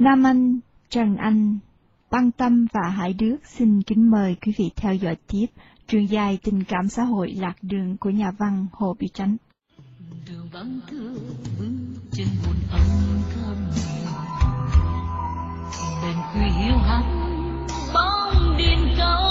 Nam Anh, Trần Anh, Băng Tâm và Hải Đức xin kính mời quý vị theo dõi tiếp truyện dài tình cảm xã hội Lạc Đường của nhà văn Hồ Bí Tránh. Đường vắng thưa bước chân buồn âm thầm, đèn khuya hiu hắt bóng đèn cao,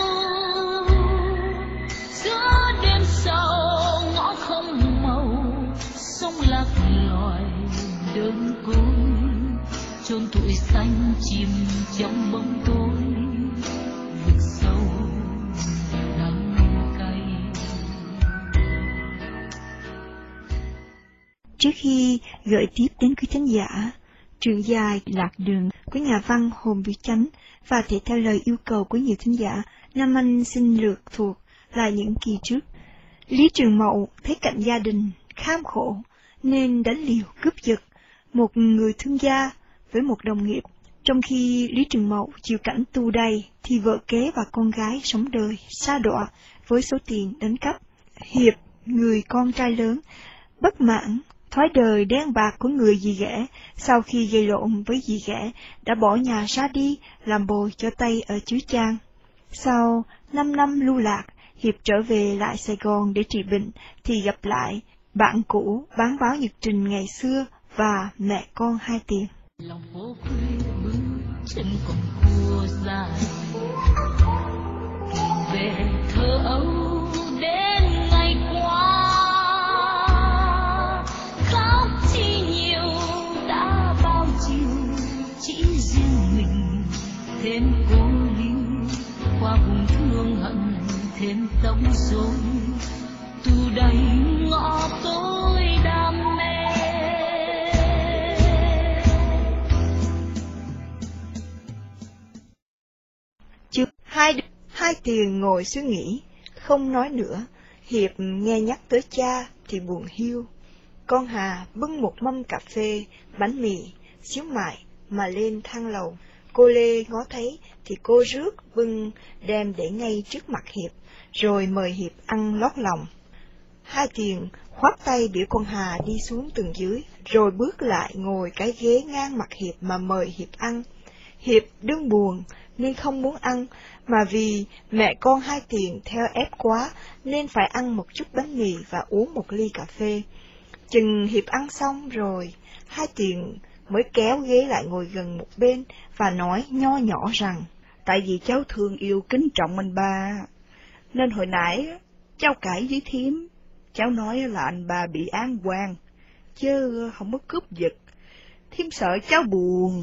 giữa đêm sâu ngõ không màu, sông lạc loài đơn côi, chôn tuổi xanh chìm trong bóng tối, vực sâu đắng cay. Trước khi gửi tiếp đến quý khán giả truyện dài Lạc Đường của nhà văn Hồ Bí Tránh và thể theo lời yêu cầu của nhiều khán giả, Nam Anh xin lược thuộc lại những kỳ trước. Lý Trường Mậu thấy cảnh gia đình kham khổ nên đánh liều cướp giật một người thương gia với một đồng nghiệp. Trong khi Lý Trường Mậu chịu cảnh tù đầy thì vợ kế và con gái sống đời sa đọa với số tiền đánh cắp. Hiệp, người con trai lớn, bất mãn thói đời đen bạc của người dì ghẻ, sau khi gây lộn với dì ghẻ đã bỏ nhà ra đi làm bồi cho Tây ở Chứ Trang. Sau 5 năm lưu lạc, Hiệp trở về lại Sài Gòn để trị bệnh thì gặp lại bạn cũ bán báo nhật trình ngày xưa và mẹ con hai tiền. Lòng phố khuya bước chân còn cua dài, tìm về thơ ấu đến ngày qua, khóc chi nhiều đã bao chiều, chỉ riêng mình thêm cô ly, qua vùng thương hận thêm tống rối, tù đầy ngõ tối đam mê. Hai tiền ngồi suy nghĩ, không nói nữa. Hiệp nghe nhắc tới cha thì buồn hiu. Con Hà bưng một mâm cà phê, bánh mì, xíu mại mà lên thang lầu. Cô Lê ngó thấy thì cô rước bưng đem để ngay trước mặt Hiệp, rồi mời Hiệp ăn lót lòng. Hai tiền khoát tay biểu con Hà đi xuống tầng dưới, rồi bước lại ngồi cái ghế ngang mặt Hiệp mà mời Hiệp ăn. Hiệp đương buồn nên không muốn ăn, mà vì mẹ con hai tiền theo ép quá nên phải ăn một chút bánh mì và uống một ly cà phê. Chừng Hiệp ăn xong rồi, hai tiền mới kéo ghế lại ngồi gần một bên và nói nho nhỏ rằng: Tại vì cháu thương yêu kính trọng anh ba, nên hồi nãy cháu cãi với thím, cháu nói là anh ba bị án oan, chứ không có cướp giật. Thím sợ cháu buồn,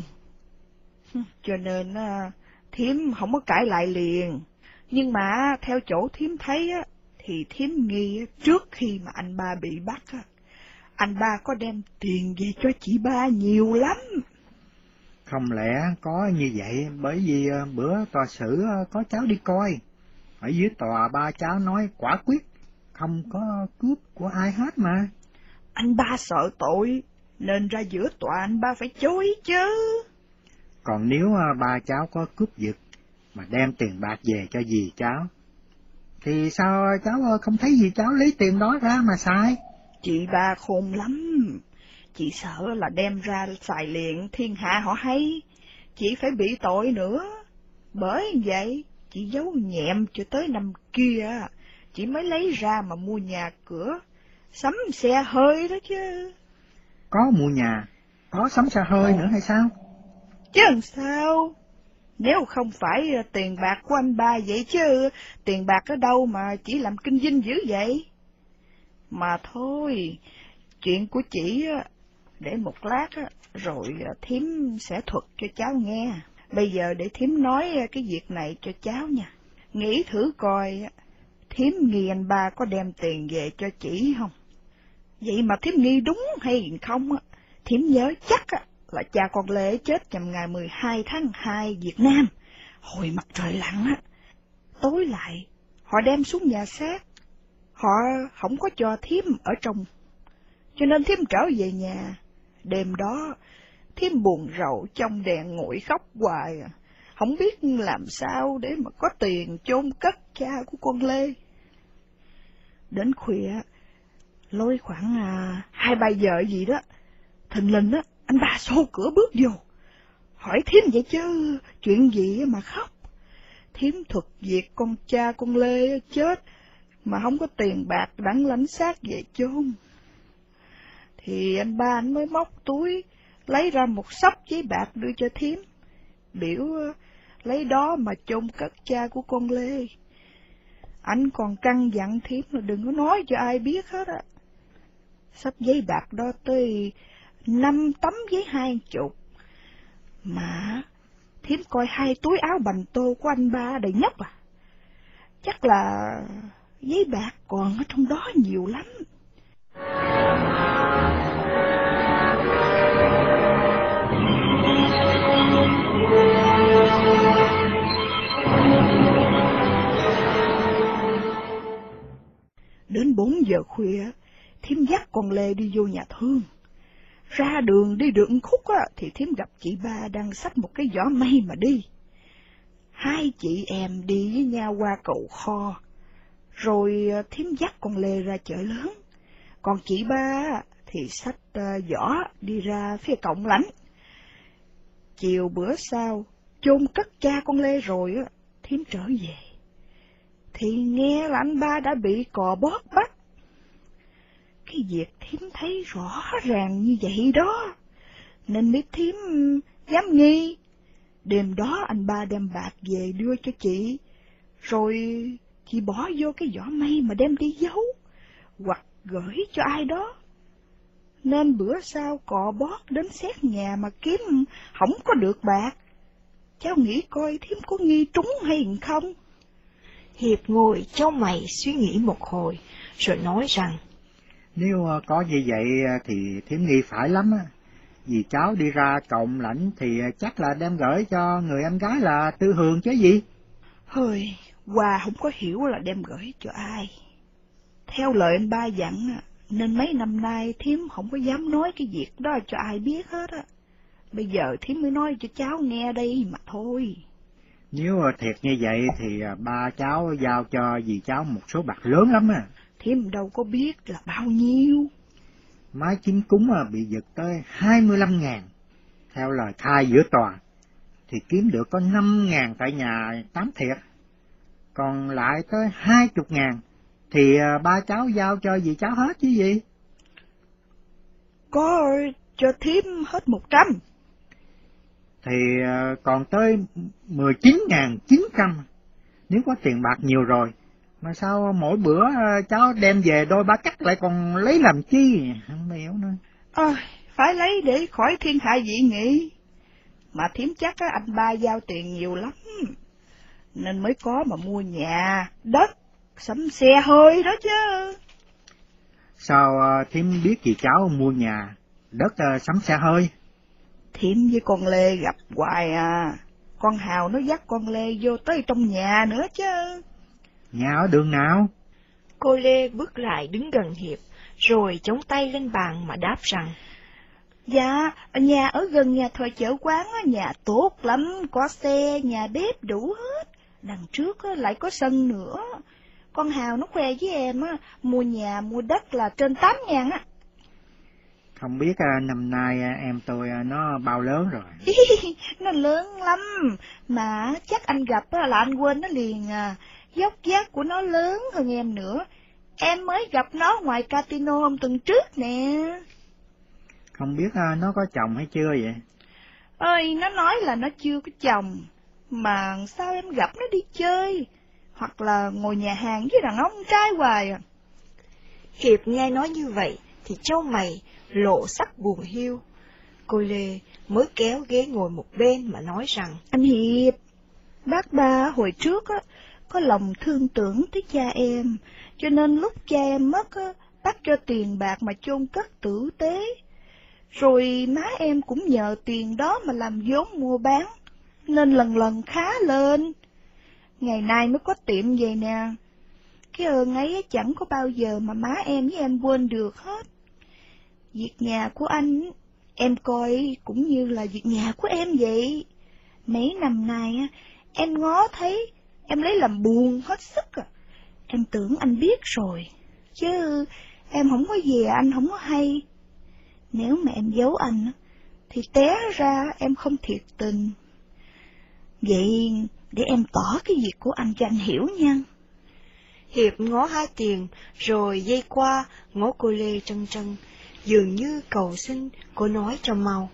cho nên thím không có cãi lại liền. Nhưng mà theo chỗ thím thấy thì thím nghi trước khi mà anh ba bị bắt, anh ba có đem tiền về cho chị ba nhiều lắm. Không lẽ có như vậy, bởi vì bữa tòa xử có cháu đi coi. Ở dưới tòa ba cháu nói quả quyết, không có cướp của ai hết mà. Anh ba sợ tội, nên ra giữa tòa anh ba phải chối chứ. Còn nếu ba cháu có cướp giật mà đem tiền bạc về cho dì cháu, thì sao cháu không thấy dì cháu lấy tiền đó ra mà xài? Chị ba khôn lắm, chị sợ là đem ra xài liền thiên hạ họ hay, chị phải bị tội nữa. Bởi vậy, chị giấu nhẹm cho tới năm kia, chị mới lấy ra mà mua nhà cửa, sắm xe hơi đó chứ. Có mua nhà, có sắm xe hơi nữa hay sao? Chứ làm sao? Nếu không phải tiền bạc của anh ba vậy chứ, tiền bạc ở đâu mà chỉ làm kinh doanh dữ vậy? Mà thôi, chuyện của chị để một lát rồi thím sẽ thuật cho cháu nghe. Bây giờ để thím nói cái việc này cho cháu nha. Nghĩ thử coi, thím nghi anh ba có đem tiền về cho chị không? Vậy mà thím nghi đúng hay không, thím nhớ chắc là cha con Lê chết nhằm ngày 12 tháng 2 Việt Nam, hồi mặt trời lặn tối lại, họ đem xuống nhà xác, họ không có cho thím ở trong, cho nên thím trở về nhà. Đêm đó, thím buồn rầu trong đèn nguội khóc hoài, không biết làm sao để mà có tiền chôn cất cha của con Lê. Đến khuya, lối khoảng 2-3 giờ gì đó, thình lình anh ba xô cửa bước vô, hỏi thím vậy chứ, chuyện gì mà khóc? Thím thuật việc con cha con Lê chết, mà không có tiền bạc đặng lãnh xác về chôn. Thì anh ba anh mới móc túi, lấy ra một xấp giấy bạc đưa cho thím, biểu lấy đó mà chôn cất cha của con Lê. Anh còn căn dặn thím là đừng có nói cho ai biết hết á. Xấp giấy bạc đó tới 5 tấm giấy 20, mà thím coi 2 túi áo bành tô của anh ba đầy nhóc à. Chắc là giấy bạc còn ở trong đó nhiều lắm. Đến 4 giờ khuya, thím dắt con Lê đi vô nhà thương. Ra đường đi được khúc á, thì thím gặp chị ba đang xách một cái giỏ mây mà đi. Hai chị em đi với nhau qua cầu Kho, rồi thím dắt con Lê ra chợ lớn. Còn chị ba thì xách giỏ đi ra phía Cộng Lãnh. Chiều bữa sau, chôn cất cha con Lê rồi á, thím trở về, thì nghe là anh ba đã bị cò bót bắt. Cái việc thím thấy rõ ràng như vậy đó, nên biết thím dám nghi. Đêm đó anh ba đem bạc về đưa cho chị, rồi chị bỏ vô cái giỏ mây mà đem đi giấu, hoặc gửi cho ai đó. Nên bữa sau cò bót đến xét nhà mà kiếm không có được bạc. Cháu nghĩ coi thím có nghi trúng hay không? Hiệp ngồi chau mày suy nghĩ một hồi, rồi nói rằng, nếu có như vậy thì thím nghi phải lắm á. Vì cháu đi ra Cộng Lãnh thì chắc là đem gửi cho người em gái là Tư Hường chứ gì. Hơi, Hòa không có hiểu là đem gửi cho ai. Theo lời anh ba dặn, nên mấy năm nay thím không có dám nói cái việc đó cho ai biết hết á. Bây giờ thím mới nói cho cháu nghe đây mà thôi. Nếu thiệt như vậy thì ba cháu giao cho dì cháu một số bạc lớn lắm á. Thím đâu có biết là bao nhiêu. Máy chính cúng bị giật tới 25.000. Theo lời khai giữa tòa, thì kiếm được có 5.000 tại nhà Tám Thiệt. Còn lại tới 20.000, thì ba cháu giao cho dì cháu hết chứ gì. Có cho thím hết 100. Thì còn tới 19.900. Nếu có tiền bạc nhiều rồi, mà sao mỗi bữa cháu đem về đôi ba cắt lại còn lấy làm chi, không hiểu nữa. Phải lấy để khỏi thiên hạ dị nghị. Mà thím chắc anh ba giao tiền nhiều lắm, nên mới có mà mua nhà, đất, sắm xe hơi đó chứ. Sao thím biết chị cháu mua nhà, đất, sắm xe hơi? Thím với con Lê gặp hoài à. Con Hào nó dắt con Lê vô tới trong nhà nữa chứ. Nhà ở đường nào? cô Lê bước lại đứng gần Hiệp, rồi chống tay lên bàn mà đáp rằng, Dạ, nhà ở gần nhà thờ chợ quán, nhà tốt lắm, có xe, nhà bếp đủ hết. Đằng trước lại có sân nữa. Con Hào nó khoe với em mua nhà mua đất là trên 8.000 á. Không biết năm nay em tôi nó bao lớn rồi? Nó lớn lắm, mà chắc anh gặp là anh quên nó liền à. Dốc vác của nó lớn hơn em nữa. Em mới gặp nó ngoài casino hôm tuần trước nè. Không biết nó có chồng hay chưa vậy? Ơi, nó nói là nó chưa có chồng, mà sao em gặp nó đi chơi, hoặc là ngồi nhà hàng với đàn ông trai hoài à. Hiệp nghe nói như vậy thì chau mày lộ sắc buồn hiu. Cô Lê mới kéo ghế ngồi một bên mà nói rằng, Anh Hiệp, bác ba hồi trước có lòng thương tưởng tới cha em, cho nên lúc cha em mất bác cho tiền bạc mà chôn cất tử tế. Rồi má em cũng nhờ tiền đó mà làm vốn mua bán, nên lần lần khá lên. Ngày nay mới có tiệm vậy nè. Cái ơn ấy chẳng có bao giờ mà má em với em quên được hết. Việc nhà của anh, em coi cũng như là việc nhà của em vậy. Mấy năm nay em ngó thấy, em lấy làm buồn hết sức à. Em tưởng anh biết rồi, chứ em không có về anh không có hay. Nếu mà em giấu anh, thì té ra em không thiệt tình. Vậy để em tỏ cái việc của anh cho anh hiểu nha. Hiệp ngó Hai Tiền, rồi dây qua ngó cô Lê trân trân, dường như cầu xin cô nói cho mau.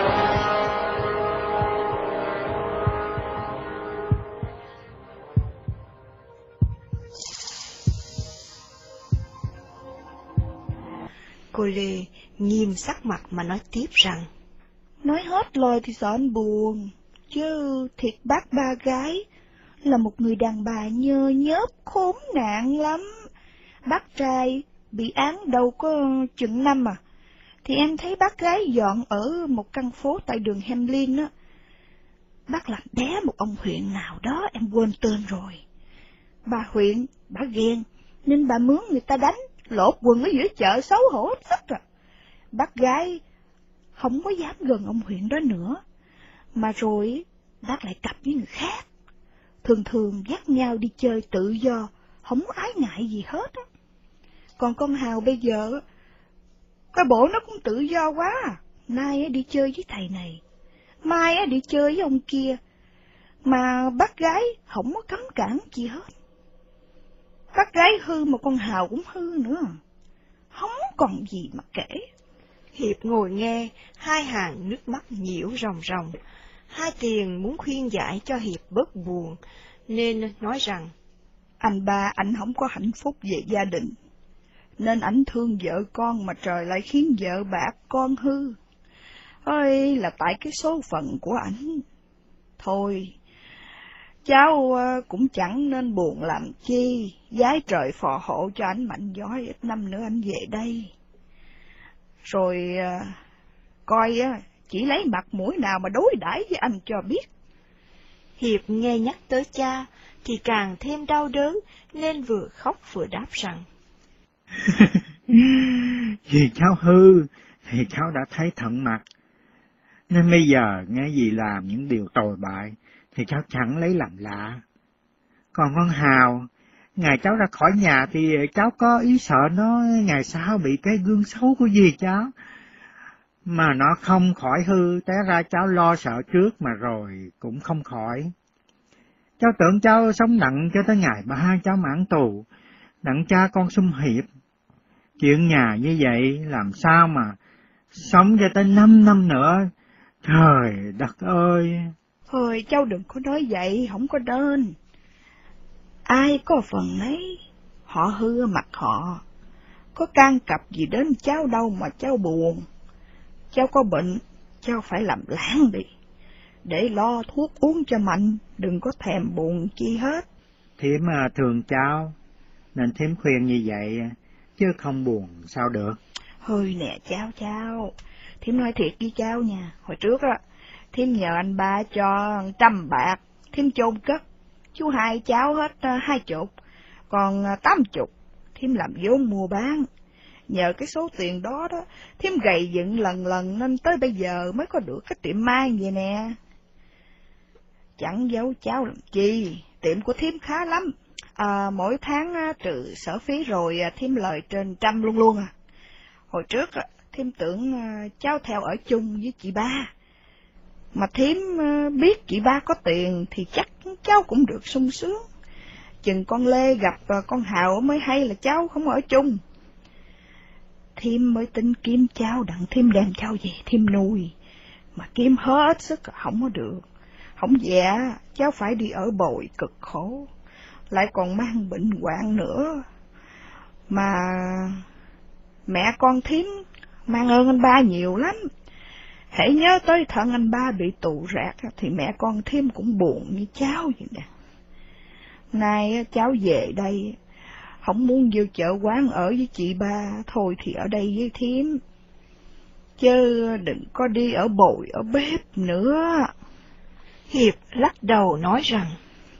Cô Lê nghiêm sắc mặt mà nói tiếp rằng, nói hết lời thì sợ anh buồn, chứ thiệt bác Ba Gái là một người đàn bà nhơ nhớp khốn nạn lắm. Bác trai bị án đâu có chừng năm thì em thấy bác gái dọn ở một căn phố tại đường Hemlin á. Bác làm bé một ông huyện nào đó, em quên tên rồi. Bà huyện, bà ghen, nên bà mướn người ta đánh, lột quần ở giữa chợ xấu hổ rất à. Bác gái không có dám gần ông huyện đó nữa, mà rồi bác lại cặp với người khác. Thường thường dắt nhau đi chơi tự do, không ái ngại gì hết á. Còn con Hào bây giờ, cái bộ nó cũng tự do quá à. Nay đi chơi với thầy này, mai đi chơi với ông kia, mà bác gái không có cấm cản gì hết. Bác gái hư mà con Hào cũng hư nữa, không còn gì mà kể. Hiệp ngồi nghe, hai hàng nước mắt nhiễu ròng ròng. Hai Tiền muốn khuyên giải cho Hiệp bớt buồn, nên nói rằng, anh ba anh không có hạnh phúc về gia đình, nên ảnh thương vợ con mà trời lại khiến vợ bạc con hư. Ôi, là tại cái số phận của ảnh. Thôi, cháu cũng chẳng nên buồn làm chi, giái trời phò hộ cho ảnh mạnh giỏi, ít năm nữa ảnh về đây. Rồi coi chỉ lấy mặt mũi nào mà đối đãi với anh cho biết. Hiệp nghe nhắc tới cha thì càng thêm đau đớn, nên vừa khóc vừa đáp rằng, Vì cháu hư thì cháu đã thấy tận mặt, nên bây giờ nghe dì làm những điều tồi bại thì cháu chẳng lấy làm lạ. Còn con Hào, ngày cháu ra khỏi nhà thì cháu có ý sợ nó ngày sau bị cái gương xấu của dì cháu, mà nó không khỏi hư, té ra cháu lo sợ trước mà rồi cũng không khỏi. Cháu tưởng cháu sống nặng cho tới ngày ba cháu mãn tù, đặng cha con sum hiệp. Chuyện nhà như vậy làm sao mà sống cho tới 5 năm nữa, trời đất ơi! Thôi cháu đừng có nói vậy, không có nên. Ai có phần nấy, họ hư mặt họ, có can cập gì đến cháu đâu mà cháu buồn. Cháu có bệnh, cháu phải làm láng đi, để lo thuốc uống cho mạnh, đừng có thèm buồn chi hết. Thím thường cháu, nên thím khuyên như vậy, chứ không buồn sao được. Hơi nè cháu, thím nói thiệt với cháu nha, hồi trước thím nhờ anh ba cho 100 bạc, thím chôn cất, chú hai cháu hết 20, còn 80, thím làm vốn mua bán. Nhờ cái số tiền đó thím gầy dựng lần nên tới bây giờ mới có được cái tiệm mai vậy nè. Chẳng giấu cháu làm chi, tiệm của thím khá lắm, mỗi tháng trừ sở phí rồi thím lời trên 100 luôn à. Hồi trước thím tưởng cháu theo ở chung với chị ba, mà thím biết chị ba có tiền thì chắc cháu cũng được sung sướng. Chừng con Lê gặp con Hào mới hay là cháu không ở chung. Thím mới tính kiếm cháu đặng thím đem cháu về thím nuôi, mà kiếm hết sức không có được. Không dạ, cháu phải đi ở bồi cực khổ, lại còn mang bệnh hoạn nữa. Mà mẹ con thím mang ơn anh ba nhiều lắm. Hãy nhớ tới thân anh ba bị tù rạc thì mẹ con thím cũng buồn như cháu vậy nè. Nay cháu về đây, không muốn vô chợ quán ở với chị ba, thôi thì ở đây với thím, chứ đừng có đi ở bồi ở bếp nữa. Hiệp lắc đầu nói rằng,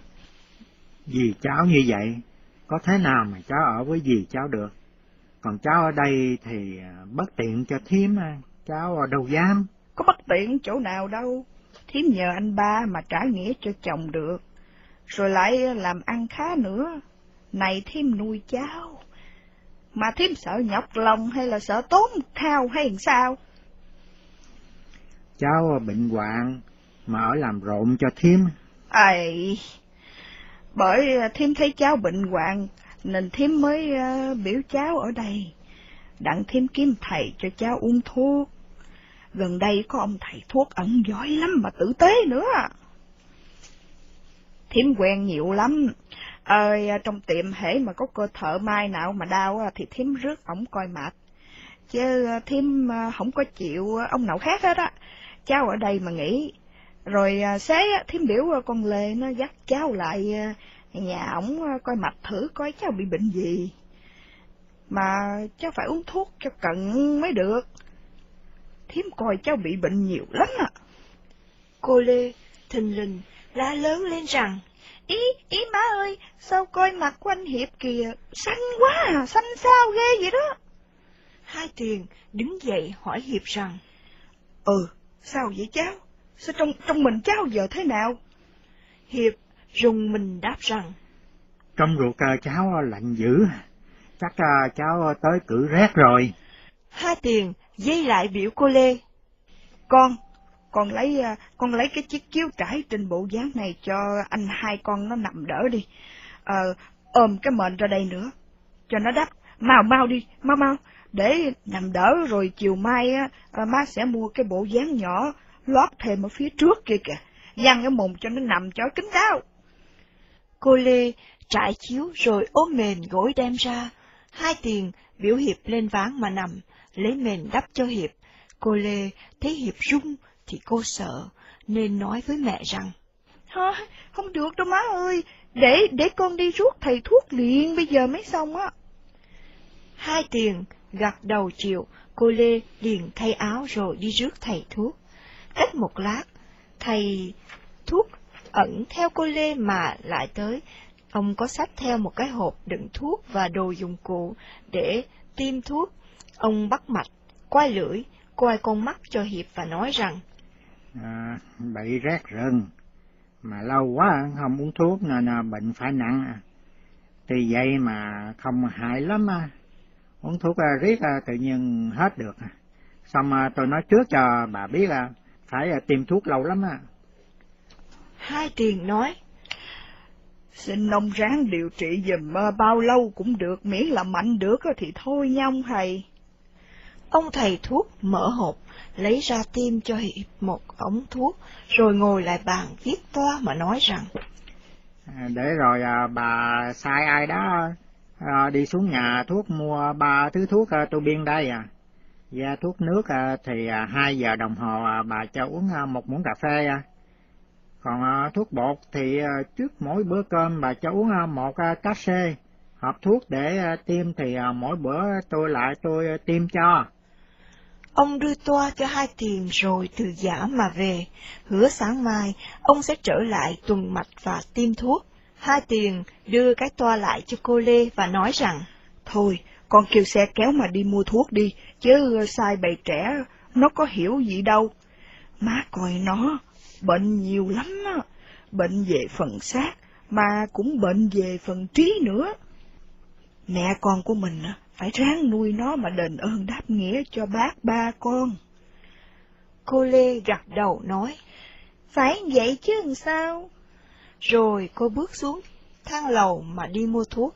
Dì cháu như vậy, có thế nào mà cháu ở với dì cháu được. Còn cháu ở đây thì bất tiện cho thím, cháu đâu dám. Có bất tiện chỗ nào đâu, thím nhờ anh ba mà trả nghĩa cho chồng được, rồi lại làm ăn khá nữa. Này thím nuôi cháu, mà thím sợ nhọc lòng hay là sợ tốn thao hay sao? cháu bệnh hoạn mà ở làm rộn cho thím. Ây, bởi thím thấy cháu bệnh hoạn nên thím mới biểu cháu ở đây, đặng thím kiếm thầy cho cháu uống thuốc. Gần đây có ông thầy thuốc ẩn giỏi lắm mà tử tế nữa. Thím quen nhiều lắm. Trong tiệm hễ mà có cô thợ may nào mà đau thì thím rước ổng coi mạch. Chứ thím không có chịu ông nào khác hết á. Cháu ở đây mà nghỉ. Rồi xế thím biểu con Lê nó dắt cháu lại nhà ổng coi mạch thử coi cháu bị bệnh gì. Mà cháu phải uống thuốc cho cận mới được. Thím coi cháu bị bệnh nhiều lắm à. Cô Lê thình lình la lớn lên rằng, Ý má ơi, sao coi mặt của anh Hiệp kìa, xanh quá à, xanh sao ghê vậy đó. Hai Tiền đứng dậy hỏi Hiệp rằng, Sao vậy cháu? Sao trong mình cháu giờ thế nào? Hiệp rùng mình đáp rằng, Trong ruột cháu lạnh dữ, chắc cháu tới cự rét rồi. Hai Tiền dây lại biểu cô Lê, Con lấy cái chiếc chiếu trải trên bộ dáng này cho anh hai con nó nằm đỡ đi. Ôm cái mền ra đây nữa, cho nó đắp. Mau đi, mau, để nằm đỡ rồi chiều mai má sẽ mua cái bộ dáng nhỏ, lót thêm ở phía trước kia kìa, giăng cái mùng cho nó nằm cho kín đáo. Cô Lê trải chiếu rồi ôm mền gối đem ra. Hai Tiền biểu Hiệp lên ván mà nằm, lấy mền đắp cho Hiệp. Cô Lê thấy Hiệp run thì cô sợ, nên nói với mẹ rằng, Thôi, không được đâu má ơi, để con đi rước thầy thuốc liền, bây giờ mới xong á. Hai Tiền gật đầu chịu. Cô Lê liền thay áo rồi đi rước thầy thuốc. Cách một lát, thầy thuốc ẩn theo cô Lê mà lại tới. Ông có xách theo một cái hộp đựng thuốc và đồ dụng cụ để tiêm thuốc. Ông bắt mạch, quay lưỡi, coi con mắt cho Hiệp và nói rằng, Bị rét rừng, mà lâu quá không uống thuốc nên bệnh phải nặng. Tuy vậy mà không hại lắm. Uống thuốc riết tự nhiên hết được. Xong tôi nói trước cho bà biết phải tiêm thuốc lâu lắm. Hai Tiền nói, Xin ông ráng điều trị giùm bao lâu cũng được, miễn là mạnh được thì thôi nha ông thầy. Ông thầy thuốc mở hộp, lấy ra tiêm cho Hiệp một ống thuốc, rồi ngồi lại bàn viết toa mà nói rằng, Để rồi bà sai ai đó đi xuống nhà thuốc mua 3 thứ thuốc tôi biên đây. Và thuốc nước thì 2 giờ đồng hồ bà cho uống 1 muỗng cà phê. Còn thuốc bột thì trước mỗi bữa cơm bà cho uống 1 cachet. Hộp thuốc để tiêm thì mỗi bữa tôi tiêm cho. Ông đưa toa cho Hai Tiền rồi từ giã mà về, hứa sáng mai ông sẽ trở lại tuần mạch và tiêm thuốc. Hai Tiền đưa cái toa lại cho cô Lê và nói rằng, Thôi, con kêu xe kéo mà đi mua thuốc đi, chứ sai bầy trẻ, nó có hiểu gì đâu. Má coi nó, bệnh nhiều lắm á, bệnh về phần xác, mà cũng bệnh về phần trí nữa. Mẹ con của mình phải ráng nuôi nó mà đền ơn đáp nghĩa cho bác ba con. Cô Lê gật đầu nói, Phải vậy chứ làm sao? Rồi cô bước xuống thang lầu mà đi mua thuốc.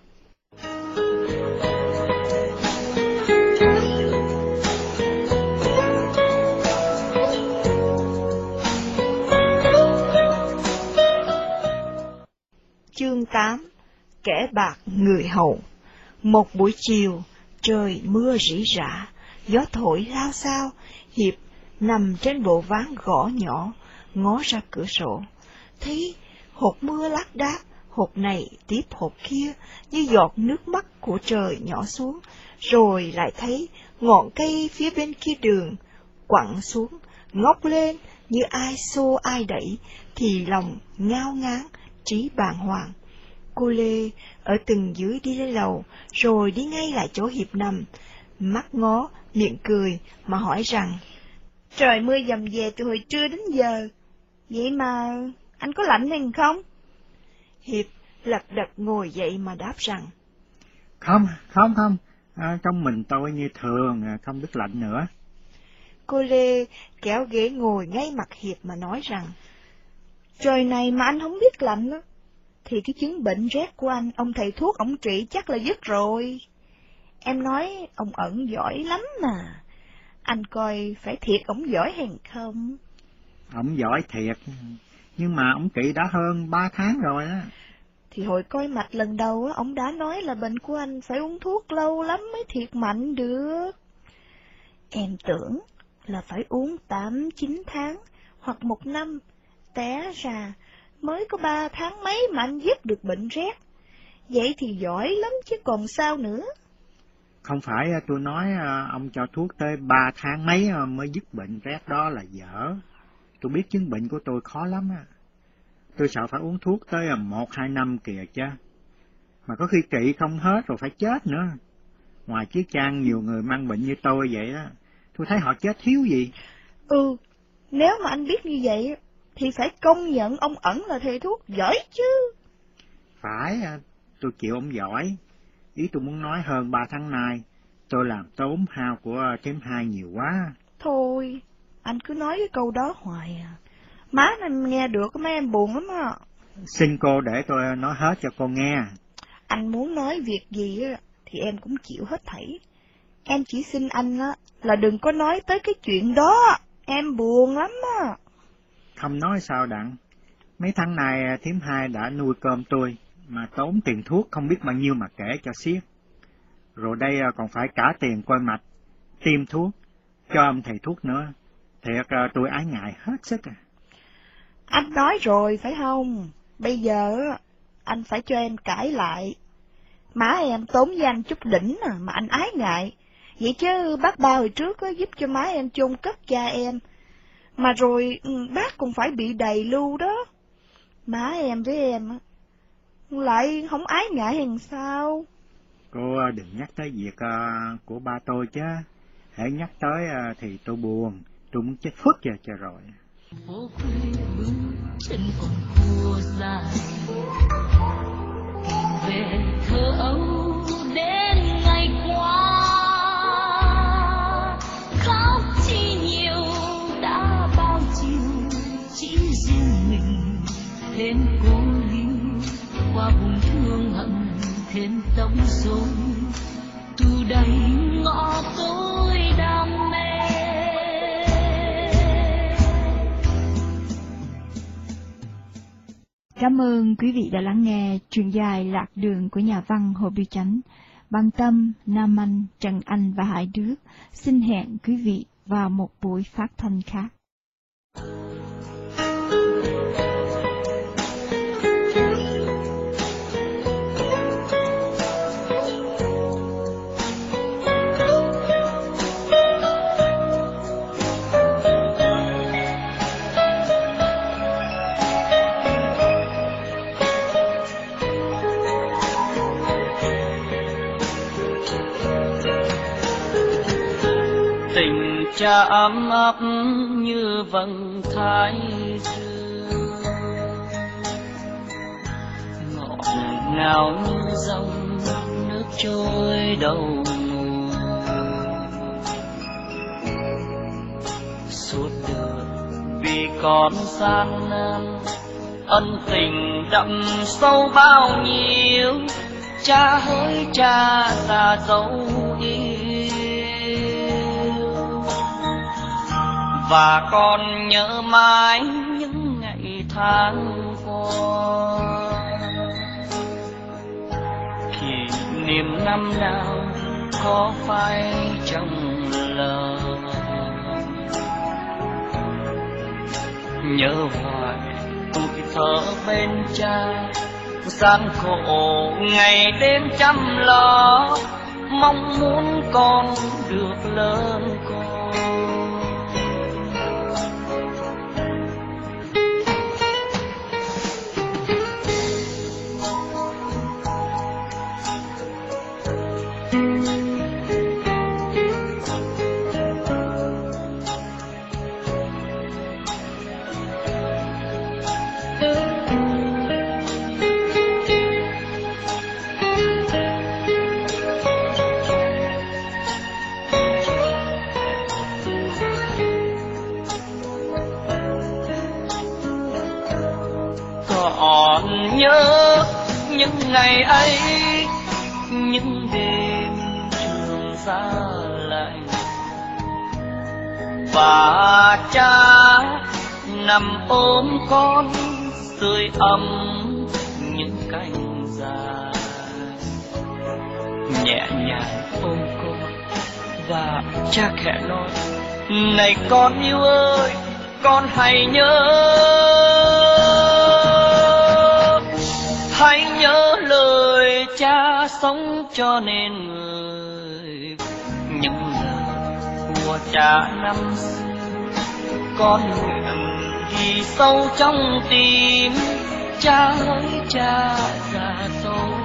Chương 8. Kẻ bạc người hầu. Một buổi chiều, trời mưa rỉ rả, gió thổi lao xao. Hiệp nằm trên bộ ván gỗ nhỏ, ngó ra cửa sổ, thấy hột mưa lác đác, hột này tiếp hột kia, như giọt nước mắt của trời nhỏ xuống, rồi lại thấy ngọn cây phía bên kia đường quặn xuống, ngóc lên như ai xô ai đẩy, thì lòng ngao ngán, trí bàng hoàng. Cô Lê ở tầng dưới đi lên lầu, rồi đi ngay lại chỗ Hiệp nằm, mắt ngó, miệng cười, mà hỏi rằng, Trời mưa dầm về từ hồi trưa đến giờ, vậy mà anh có lạnh hay không? Hiệp lật đật ngồi dậy mà đáp rằng, Không, trong mình tôi như thường, không biết lạnh nữa. cô Lê kéo ghế ngồi ngay mặt Hiệp mà nói rằng, trời này mà anh không biết lạnh á, thì cái chứng bệnh rét của anh, ông thầy thuốc ông trị chắc là dứt rồi. Em nói ông ẩn giỏi lắm mà, anh coi phải thiệt ổng giỏi hay không? Ổng giỏi thiệt, nhưng mà ổng trị đã hơn 3 tháng rồi á. Thì hồi coi mạch lần đầu á, ông đã nói là bệnh của anh phải uống thuốc lâu lắm mới thiệt mạnh được. Em tưởng là phải uống 8-9 tháng hoặc 1 năm, té ra mới có 3 tháng mấy mà anh dứt được bệnh rét. Vậy thì giỏi lắm chứ còn sao nữa. Không phải tôi nói ông cho thuốc tới 3 tháng mấy mới dứt bệnh rét đó là dở. Tôi biết chứng bệnh của tôi khó lắm á. Tôi sợ phải uống thuốc tới 1-2 năm kìa chứ. Mà có khi trị không hết rồi phải chết nữa. Ngoài Chiết Trang nhiều người mang bệnh như tôi vậy á, tôi thấy họ chết thiếu gì. Nếu mà anh biết như vậy thì phải công nhận ông ẩn là thầy thuốc giỏi chứ. Phải, tôi chịu ông giỏi. Ý tôi muốn nói hơn 3 tháng nay, tôi làm tốn hao của thím Hai nhiều quá. Thôi, anh cứ nói cái câu đó hoài à. Má em nghe được mấy em buồn lắm á. Xin cô để tôi nói hết cho cô nghe. Anh muốn nói việc gì á thì em cũng chịu hết thảy. Em chỉ xin anh á là đừng có nói tới cái chuyện đó, em buồn lắm á. Không nói sao đặng. Mấy tháng này thím Hai đã nuôi cơm tôi, mà tốn tiền thuốc không biết bao nhiêu mà kể cho xiết. Rồi đây còn phải trả tiền coi mạch, tiêm thuốc, cho ông thầy thuốc nữa. Thiệt tôi ái ngại hết sức à. Anh nói rồi phải không? Bây giờ anh phải cho em cãi lại. Má em tốn với anh chút đỉnh mà anh ái ngại. Vậy chứ bác Ba hồi trước giúp cho má em chôn cất cha em. Mà rồi bác cũng phải bị đầy lưu đó. Má em với em lại không ái ngại hay sao? Cô đừng nhắc tới việc của ba tôi chứ. Hễ nhắc tới thì tôi buồn, tôi muốn chết phức cho rồi. Phố quê bước chân còn khua dài, tìm về thơ ấu đến ngày qua. Khóc chi nhiều đã bao chiều, chỉ riêng mình thêm cô liêu, qua vùng thương hận thêm tống rối, từ đây ngõ tối đam mê. Cảm ơn quý vị đã lắng nghe truyện dài Lạc Đường của nhà văn Hồ Biểu Chánh. Bằng Tâm, Nam Anh, Trần Anh và Hải Đức xin hẹn quý vị vào một buổi phát thanh khác. Tình cha ấm áp như vầng thái dương, ngọt ngào như dòng nước trôi đầu nguồn. Suốt đời vì con gian nan, ân tình đậm sâu bao nhiêu, cha hỡi cha già dấu yêu. Và con nhớ mãi những ngày tháng qua, kỷ niệm năm nào có phải trong lòng. Nhớ hoài tuổi thơ bên cha, gian khổ ngày đêm chăm lo, mong muốn con được lớn con. còn nhớ những ngày ấy, những đêm trường xa lạnh, và cha nằm ôm con sưởi ấm những cánh dài, nhẹ nhàng ôm con và cha khẽ nói: này con yêu ơi, con hãy nhớ lời cha sống cho nên người. Những lời của cha năm xưa con nguyện ghi sâu trong tim. Cha ơi cha già dấu